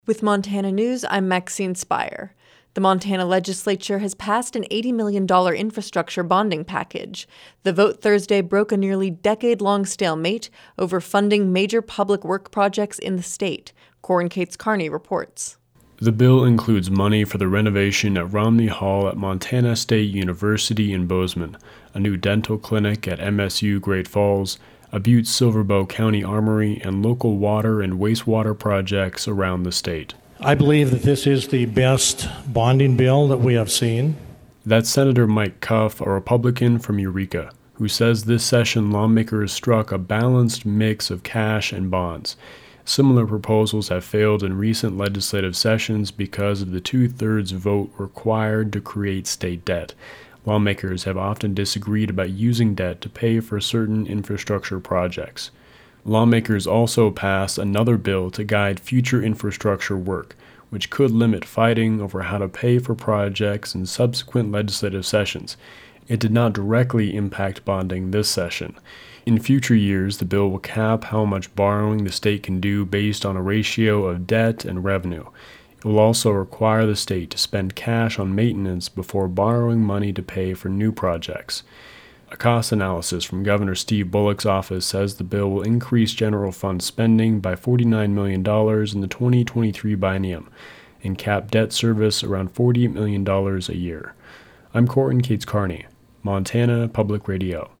With Montana News, I'm Maxine Spire. The Montana legislature has passed an $80 million infrastructure bonding package. The vote Thursday broke a nearly decade-long stalemate over funding major public work projects in the state. Corin Cates Carney reports. The bill includes money for the renovation at Romney Hall at Montana State University in Bozeman, a new dental clinic at MSU Great Falls, a Butte-Silver Bow County Armory, and local water and wastewater projects around the state. I believe that this is the best bonding bill that we have seen. That's Senator Mike Cuff, a Republican from Eureka, who says this session lawmakers struck a balanced mix of cash and bonds. Similar proposals have failed in recent legislative sessions because of the two-thirds vote required to create state debt. Lawmakers have often disagreed about using debt to pay for certain infrastructure projects. Lawmakers also passed another bill to guide future infrastructure work, which could limit fighting over how to pay for projects in subsequent legislative sessions. It did not directly impact bonding this session. In future years, the bill will cap how much borrowing the state can do based on a ratio of debt and revenue. It will also require the state to spend cash on maintenance before borrowing money to pay for new projects. A cost analysis from Governor Steve Bullock's office says the bill will increase general fund spending by $49 million in the 2023 biennium and cap debt service around $48 million a year. I'm Corin Cates Carney, Montana Public Radio.